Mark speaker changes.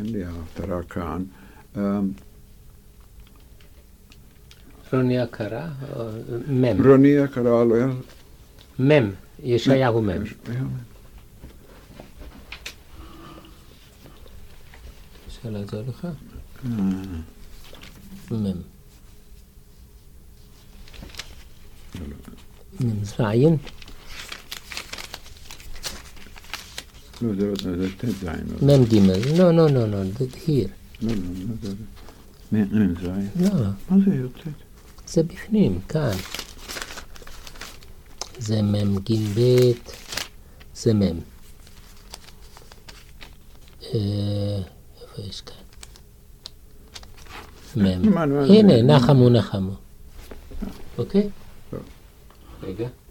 Speaker 1: אין לי ההפטרה כאן.
Speaker 2: רוני הקרא, מם.
Speaker 1: רוני הקרא לא היה...
Speaker 2: מם, ישעיהו מם. אפשר לעזור לך? מם. מזרעין?
Speaker 1: לא, זה תזעין.
Speaker 2: מם גימל. לא, זה here.
Speaker 1: לא, זה... מזרעין.
Speaker 2: לא.
Speaker 1: מה זה יוצא?
Speaker 2: זה בפנים, כאן. זה מם גיל בית, זה מם. איפה יש כאן? מם. הנה, נחמו. אוקיי? רגע.